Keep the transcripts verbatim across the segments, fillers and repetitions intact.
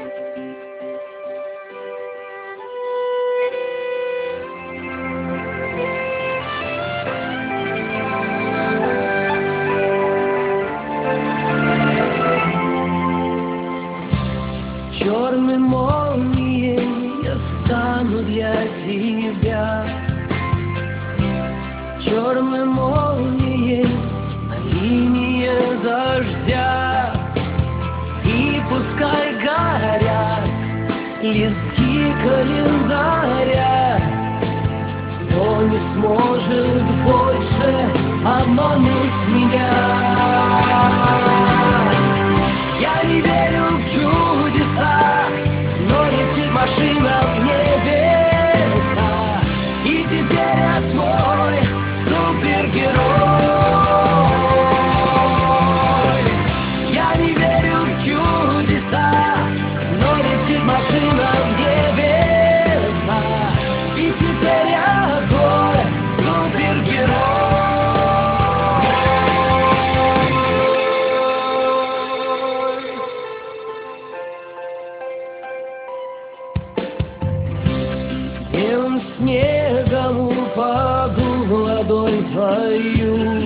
Черной молнией я стану для тебя, черной молнией на линии дождя. И пускай горят листки календаря, но не сможет больше обмануть меня. Я не верю в чудеса, но летит машина в небеса, и теперь я твой супергерой. Я не верю в чудеса, но летит машина в небеса, и теперь я твой супергерой. Белым снегом упаду в ладонь твою,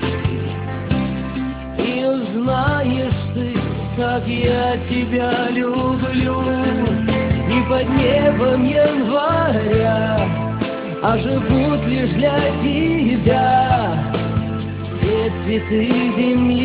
и узнаешь ты, как я тебя люблю. И под небом января оживут лишь для тебя все цветы земли.